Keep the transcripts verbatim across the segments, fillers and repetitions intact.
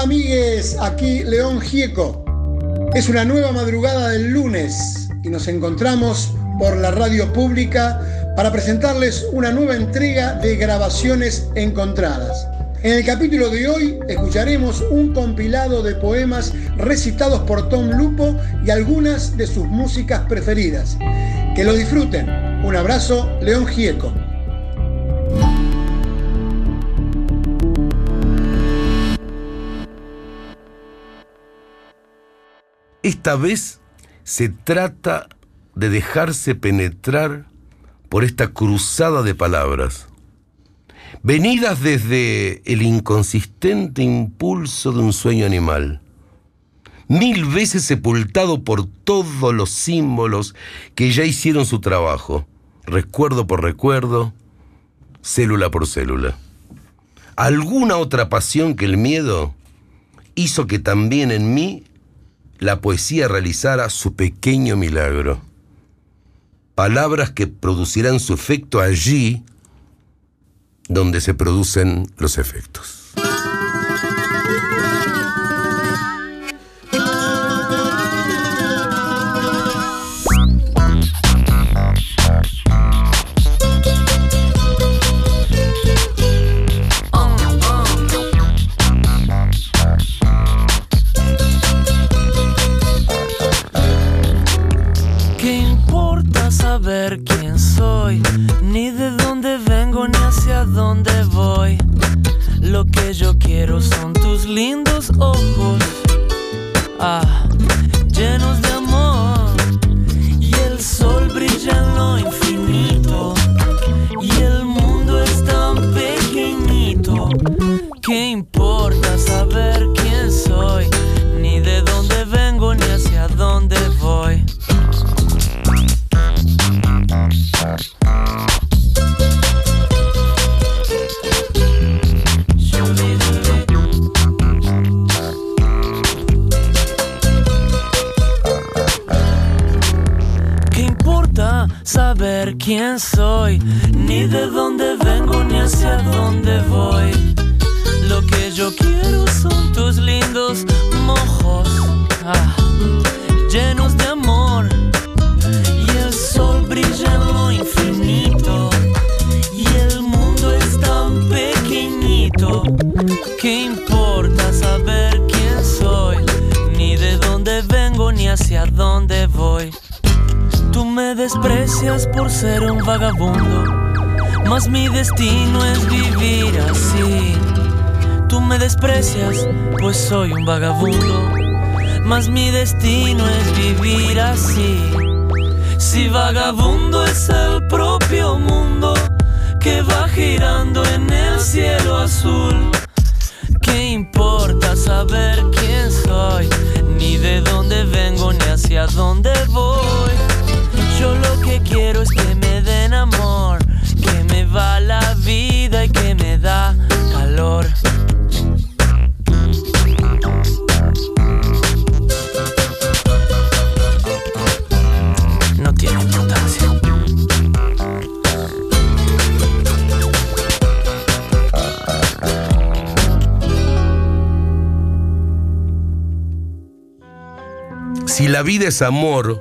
amigues, aquí León Gieco. Es una nueva madrugada del lunes y nos encontramos por la radio pública para presentarles una nueva entrega de Grabaciones Encontradas. En el capítulo de hoy escucharemos un compilado de poemas recitados por Tom Lupo y algunas de sus músicas preferidas. Que lo disfruten. Un abrazo, León Gieco. Esta vez se trata de dejarse penetrar por esta cruzada de palabras, venidas desde el inconsistente impulso de un sueño animal, mil veces sepultado por todos los símbolos que ya hicieron su trabajo, recuerdo por recuerdo, célula por célula. Alguna otra pasión que el miedo hizo que también en mí la poesía realizara su pequeño milagro. Palabras que producirán su efecto allí donde se producen los efectos. Saber quién soy, ni de dónde vengo, ni hacia dónde voy. Lo que yo quiero son tus lindos ojos, ah, llenos de amor. Y el sol brilla en lo infinito, y el mundo es tan pequeñito. ¿Qué importa saber quién soy, ni de dónde vengo, ni hacia dónde voy? ¿Qué importa saber quién soy, ni de dónde vengo, ni hacia dónde voy? Lo que yo quiero son tus lindos mojos, ah, llenos de amor. Y el sol brilla en lo infinito, y el mundo es tan pequeñito. ¿Qué importa saber quién soy, ni de dónde vengo, ni hacia dónde voy? Tú me desprecias por ser un vagabundo, mas mi destino es vivir así. Tú me desprecias, pues soy un vagabundo, mas mi destino es vivir así. Si vagabundo es el propio mundo que va girando en el cielo azul, ¿qué importa saber quién soy, ni de dónde vengo, ni hacia dónde voy? Yo lo que quiero es que me den amor, que me va la vida y que me da calor. No tiene importancia. Si la vida es amor,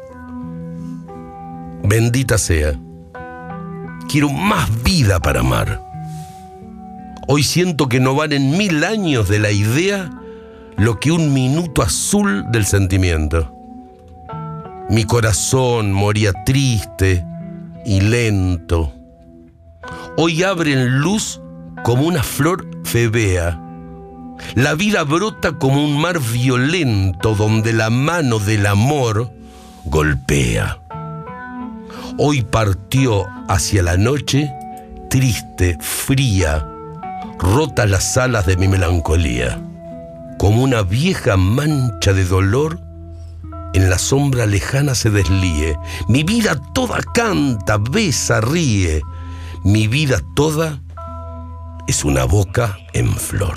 bendita sea. Quiero más vida para amar. Hoy siento que no valen mil años de la idea lo que un minuto azul del sentimiento. Mi corazón moría triste y lento. Hoy abre en luz como una flor febea. La vida brota como un mar violento donde la mano del amor golpea. Hoy partió hacia la noche, triste, fría, rota las alas de mi melancolía. Como una vieja mancha de dolor, en la sombra lejana se deslíe. Mi vida toda canta, besa, ríe. Mi vida toda es una boca en flor.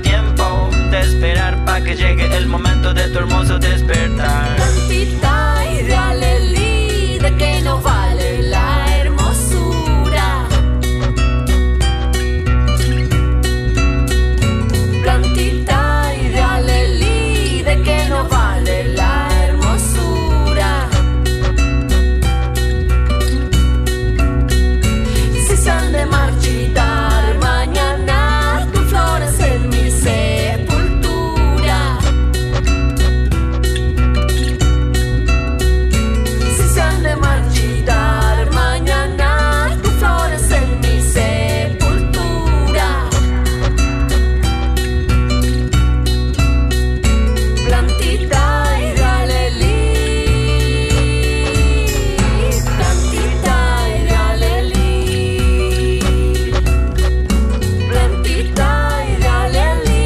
tiempo de esperar pa' que llegue el momento de tu hermoso despertar. Plantita ideal, Lelí, de que no vale la hermosura. Plantita ideal, Lelí, de que no vale la hermosura. Si se han de marchitar mañana con flores en mi sepultura. Si se han de marchitar mañana con flores en mi sepultura. Plantita ideal, Lelí. Plantita ideal, Lelí. Plantita ideal, Lelí.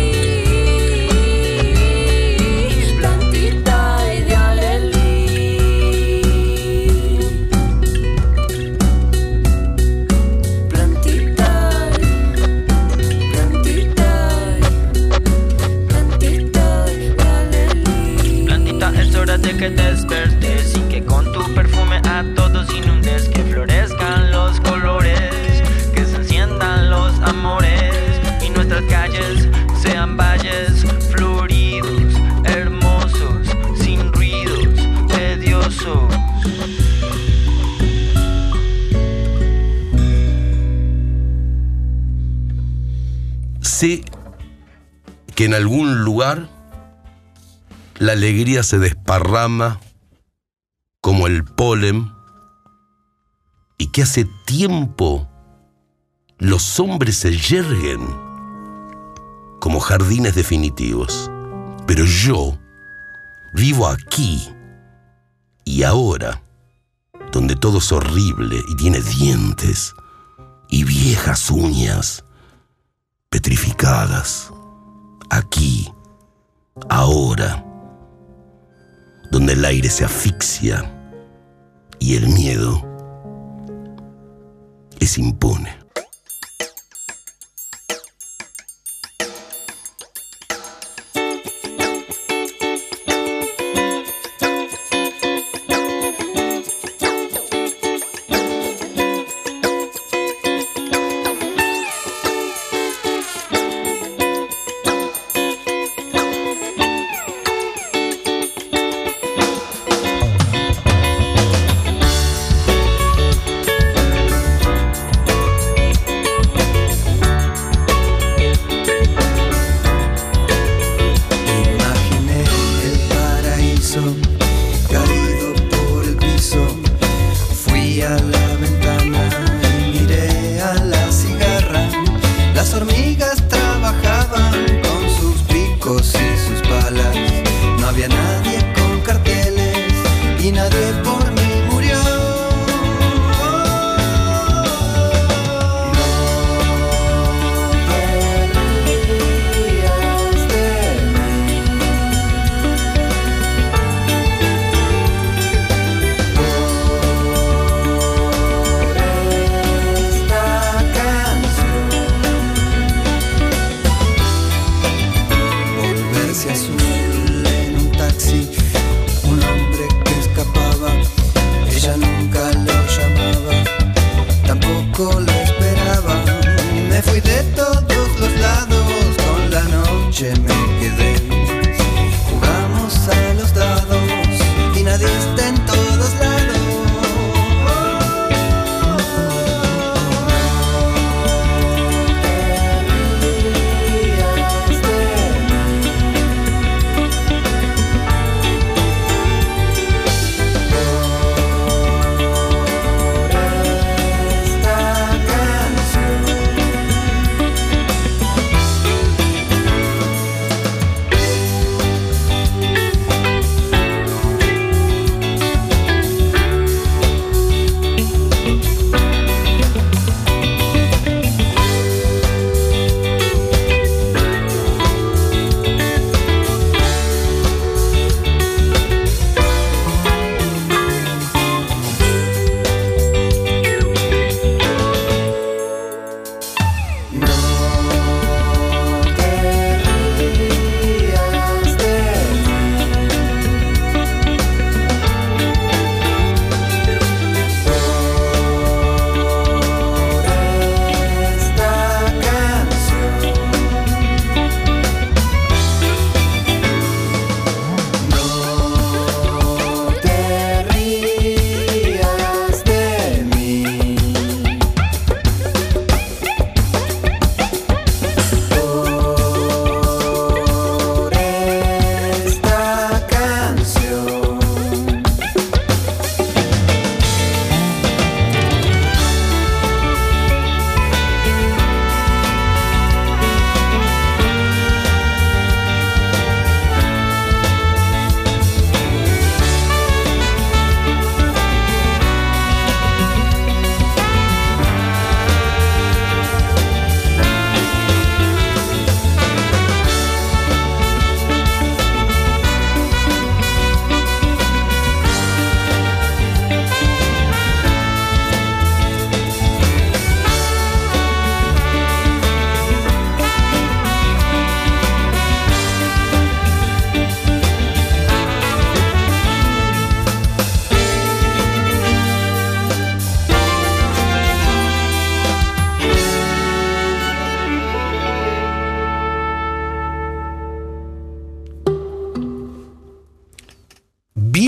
Plantita ideal, Lelí. Plantita, plantita, plantita ideal, Lelí. Plantita, es hora de que despertes y que con tu perfume a todos inundes, que florezcan los colores, que se enciendan los amores y nuestras calles sean valles floridos, hermosos, sin ruidos, tediosos. Sé que en algún lugar la alegría se desparrama como el polen y que hace tiempo los hombres se yerguen como jardines definitivos. Pero yo vivo aquí y ahora, donde todo es horrible y tiene dientes y viejas uñas petrificadas. Aquí, ahora, donde el aire se asfixia y el miedo es impune.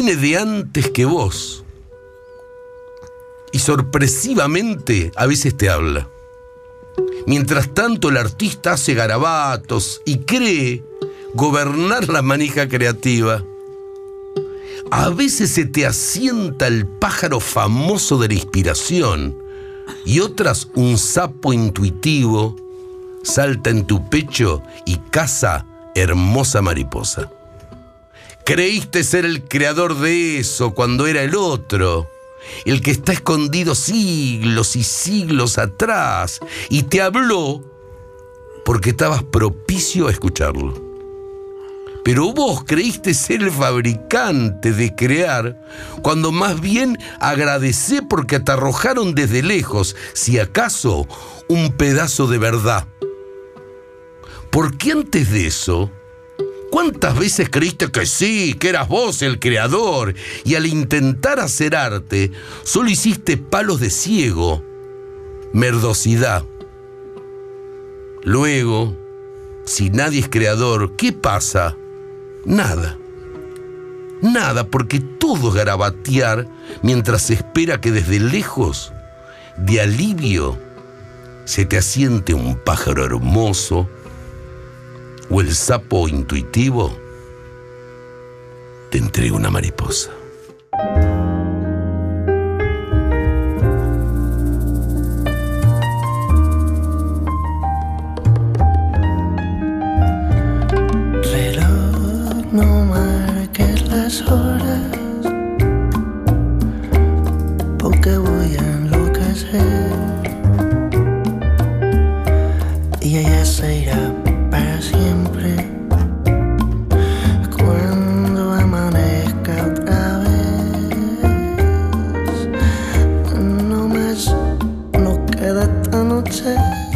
viene de antes que vos. Y sorpresivamente a veces te habla. Mientras tanto el artista hace garabatos y cree gobernar la manija creativa. A veces se te asienta el pájaro famoso de la inspiración y otras un sapo intuitivo salta en tu pecho y caza hermosa mariposa. Creíste ser el creador de eso cuando era el otro, el que está escondido siglos y siglos atrás, y te habló porque estabas propicio a escucharlo. Pero vos creíste ser el fabricante de crear, cuando más bien agradecé porque te arrojaron desde lejos, si acaso, un pedazo de verdad. Porque antes de eso, ¿cuántas veces creíste que sí, que eras vos el creador? Y al intentar hacer arte, solo hiciste palos de ciego, merdosidad. Luego, si nadie es creador, ¿qué pasa? Nada. Nada, porque todo es garabatear mientras se espera que desde lejos, de alivio, se te asiente un pájaro hermoso o el sapo intuitivo te entrega una mariposa. No marques las horas, porque voy a enloquecer y ella se irá para siempre cuando amanezca otra vez. No más nos queda esta noche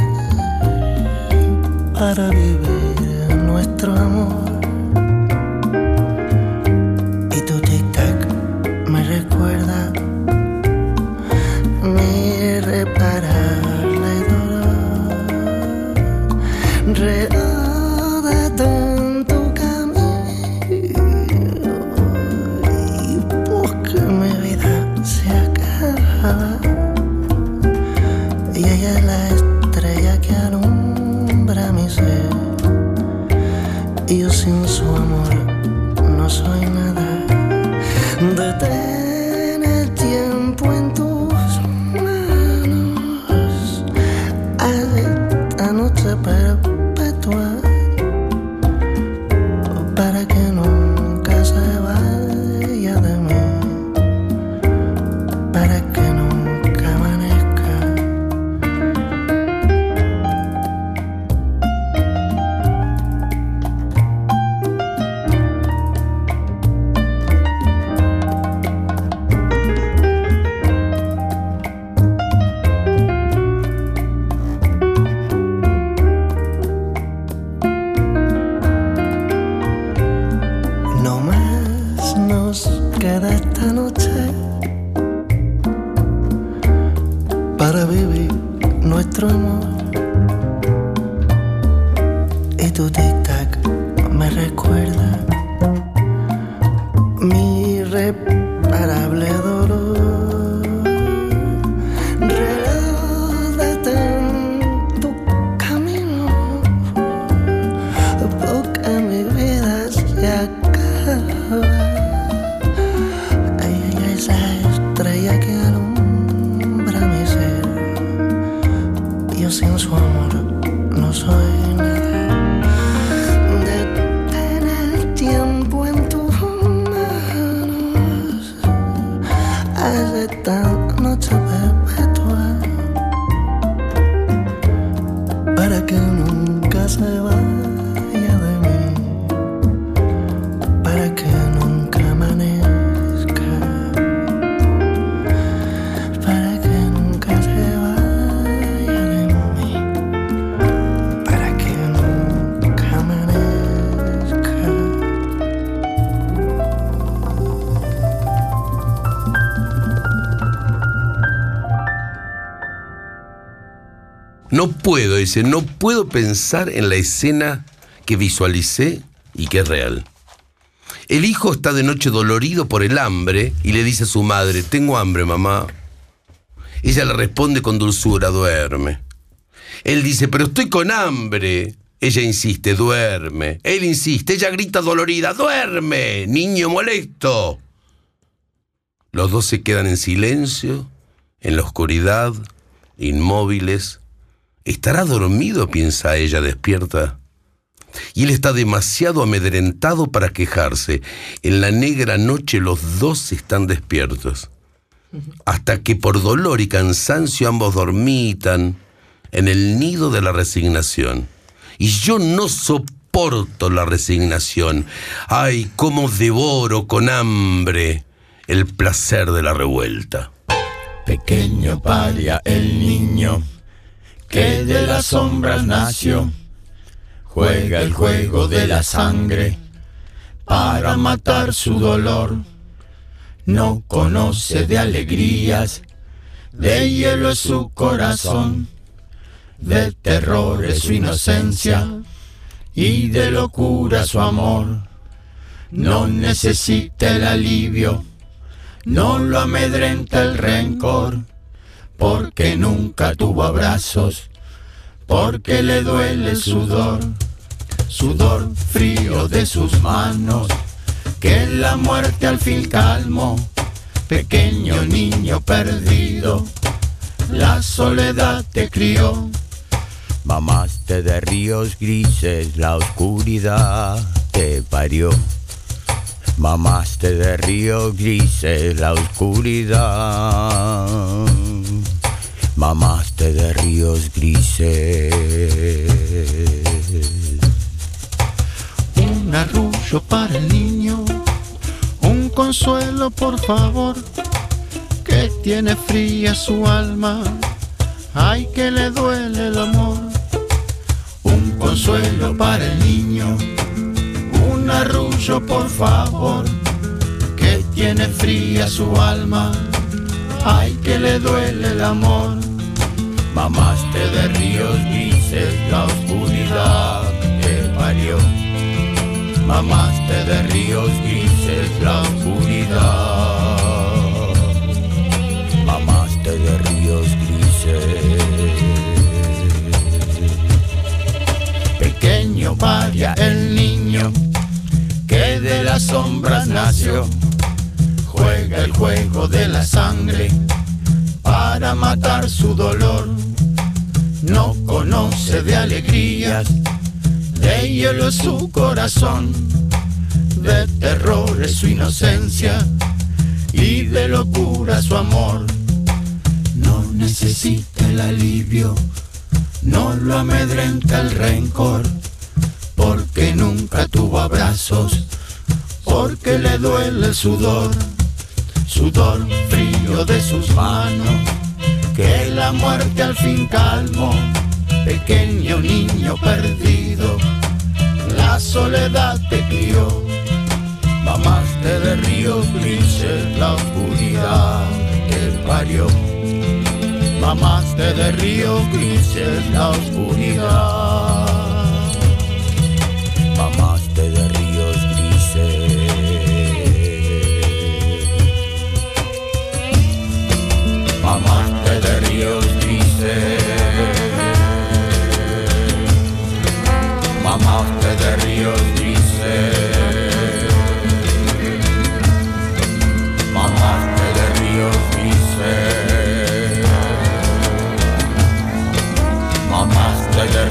para vivir nuestro amor. Recuerda mi irreparable dolor. Reódate en tu camino y busca mi vida se acaba. Y ella es la estrella que alumbra mi ser, y yo sin su amor no soy nada. Detén el tiempo en tus manos, haz esta noche perpetua para que nunca se vaya de mí, para que nunca amanezca. Queda esta noche para vivir nuestro amor, y tu tic-tac me recuerda mi irreparable dolor. Reódate en tu camino, porque mi vida se acaba. Esa estrella que alumbra mi ser, yo sin su amor no soy nada. Detén el tiempo en tus manos, haz esta noche perpetua para que nunca se vaya de mí, para que nunca amanezca. No puedo, dice, no puedo pensar en la escena que visualicé y que es real. El hijo está de noche dolorido por el hambre y le dice a su madre: tengo hambre, mamá. Ella le responde con dulzura: duerme. Él dice: pero estoy con hambre. Ella insiste: duerme. Él insiste, ella grita dolorida: duerme, niño molesto. Los dos se quedan en silencio, en la oscuridad, inmóviles. ¿Estará dormido?, piensa ella despierta. Y él está demasiado amedrentado para quejarse. En la negra noche los dos están despiertos, hasta que por dolor y cansancio ambos dormitan en el nido de la resignación. Y yo no soporto la resignación. Ay, cómo devoro con hambre el placer de la revuelta. Pequeño paria el niño que de las sombras nació, juega el juego de la sangre para matar su dolor. No conoce de alegrías, de hielo es su corazón, de terror es su inocencia y de locura su amor. No necesita el alivio, no lo amedrenta el rencor, porque nunca tuvo abrazos, porque le duele el sudor, sudor frío de sus manos, que la muerte al fin calmó. Pequeño niño perdido, la soledad te crió. Mamaste de ríos grises, la oscuridad te parió. Mamaste de ríos grises, la oscuridad. Mamaste de ríos grises. Un arrullo para el niño, un consuelo por favor, que tiene fría su alma, ay que le duele el amor. Un consuelo para el niño, un arrullo por favor, que tiene fría su alma, ay que le duele el amor. Mamaste de ríos grises, la oscuridad te parió. Mamaste de ríos grises, la oscuridad. Mamaste de ríos grises. Pequeño paria el niño que de las sombras nació, juega el juego de la sangre para matar su dolor. No conoce de alegrías, de hielo es su corazón, de terror es su inocencia y de locura su amor. No necesita el alivio, no lo amedrenta el rencor, porque nunca tuvo abrazos, porque le duele el sudor, sudor frío de sus manos, que la muerte al fin calmó. Pequeño niño perdido, la soledad te crió. Mamaste de ríos grises, la oscuridad te parió. Mamaste de ríos grises, la oscuridad. Mamaste de ríos grises. Mamaste de ríos grises. Mamaste de ríos grises. Mamaste de ríos grises. Mamaste de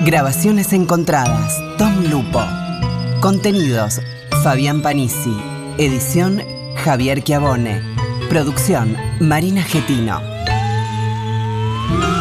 Grabaciones encontradas, Tom Lupo. Contenidos, Fabián Panisi. Edición, Javier Chiavone. Producción, Marina Getino.